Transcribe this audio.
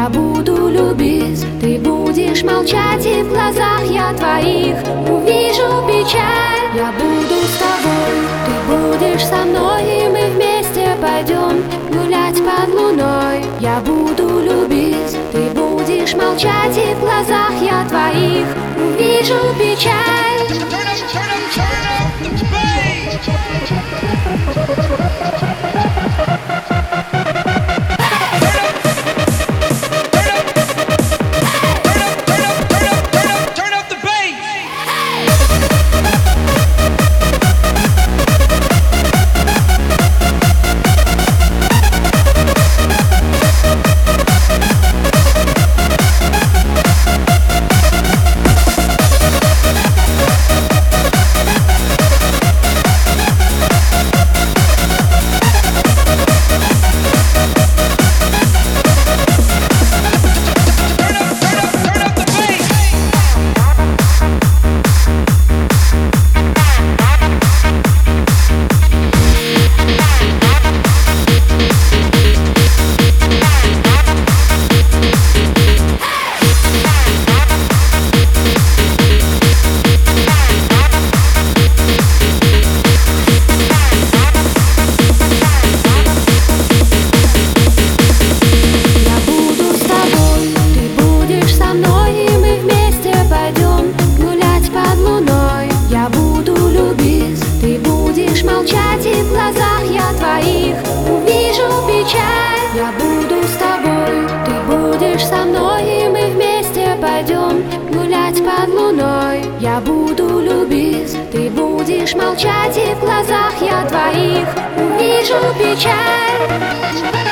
я буду любить. Ты будешь молчать, и в глазах я твоих увижу печаль. Я буду с тобой, ты будешь со мной, и мы вместе пойдем гулять под луной. Я буду любить, ты будешь молчать, и в глазах я твоих увижу печаль. Я буду с тобой, ты будешь со мной, и мы вместе пойдем гулять под луной. Я буду любить, ты будешь молчать, и в глазах я твоих увижу печаль.